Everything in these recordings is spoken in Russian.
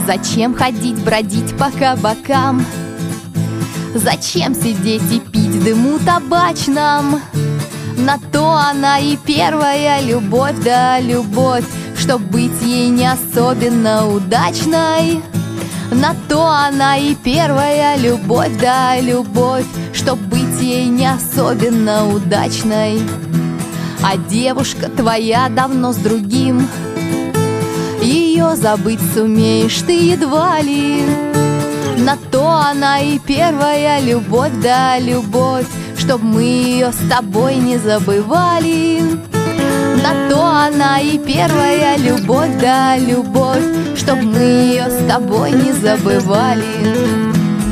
Зачем ходить, бродить по кабакам? Зачем сидеть и пить дыму табачном? На то она и первая любовь, да любовь, чтоб быть ей не особенно удачной. На то она и первая любовь, да любовь, чтоб быть ей не особенно удачной. А девушка твоя давно с другим, ее забыть сумеешь ты едва ли. На то она и первая любовь, да любовь, чтоб мы ее с тобой не забывали. На то она и первая любовь, да любовь, чтоб мы ее с тобой не забывали.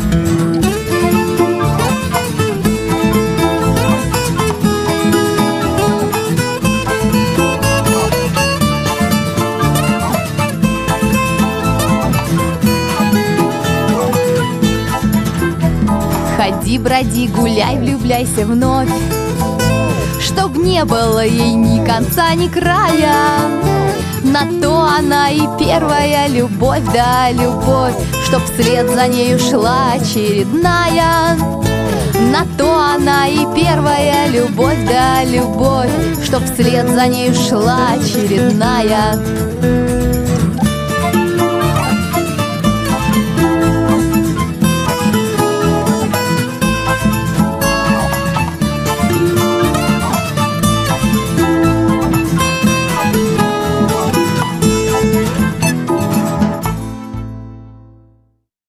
Ходи, броди, гуляй, влюбляйся вновь, чтоб не было ей ни конца, ни края. На то она и первая любовь, да любовь, чтоб вслед за нею шла очередная. На то она и первая любовь, да любовь, чтоб вслед за нею шла очередная.